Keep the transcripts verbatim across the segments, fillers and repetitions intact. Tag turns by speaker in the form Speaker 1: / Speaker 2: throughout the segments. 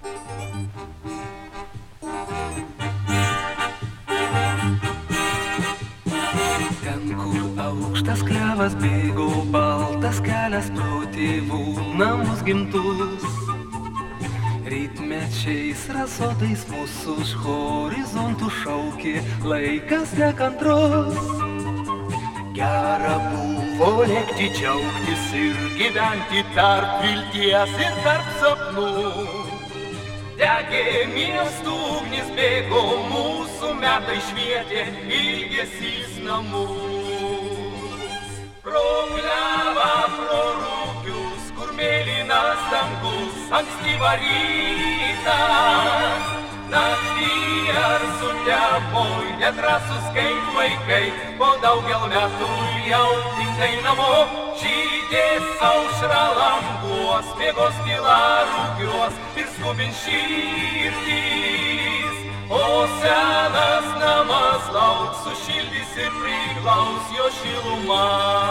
Speaker 1: Ten, kur aukštas klevas bėgo, baltas kelias pro tėvų namus gimtus. Rytmečiais rasotais mūsų už horizontų šaukė laikas nekantrus. Gera buvo lėkti, džiaugtis ir gyventi tarp vilties ir tarp sapnų. Degė miestų ugnis, bėgo mūsų metai, švietė ilgesys namų. Pro klevą, pro rūkius, kur mėlynas dangus, ankstyvą rytą. Naktį ar sutepoj, nedrąsus kaip vaikai, po daugel metų jau tiktai namo. Žydės aušra languos, mėgos tyla rūkiuos ir skubins širdys. O senas namas lauks, sušildys ir priglaus jo šilumą.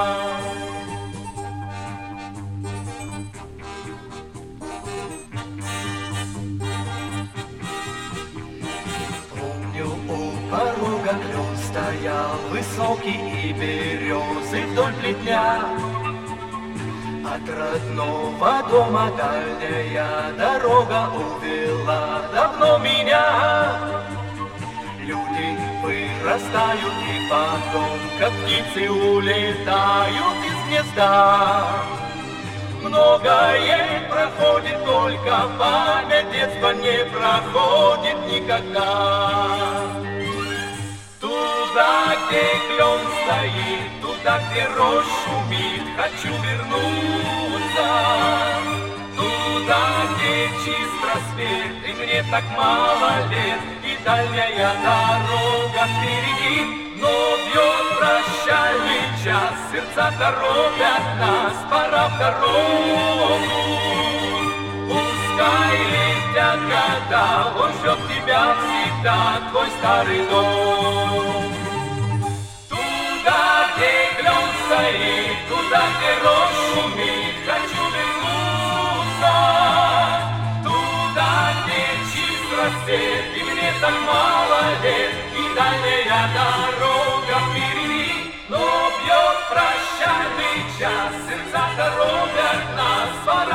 Speaker 1: Порога клен стоял высокий и березы вдоль плетня. От родного дома дальняя дорога увела давно меня. Люди вырастают и потом, как птицы, улетают из гнезда. Многое проходит, только память детства не проходит никогда. Туда, где клен стоит, туда, где рожь шумит, хочу вернуться. Туда, где чист рассвет, и мне так мало лет, и дальняя дорога впереди. Но бьет прощальный час, сердца торопят нас, пора в дорогу. Пускай летят года, он ждет тебя всегда, твой старый дом. Туда, где клен стоит, туда, где рожь шумит, хочу вернуться. Туда, где чист рассвет, и мне так мало лет, и дальняя дорога впереди. Но бьет прощальный час, сердца торопят нас, пора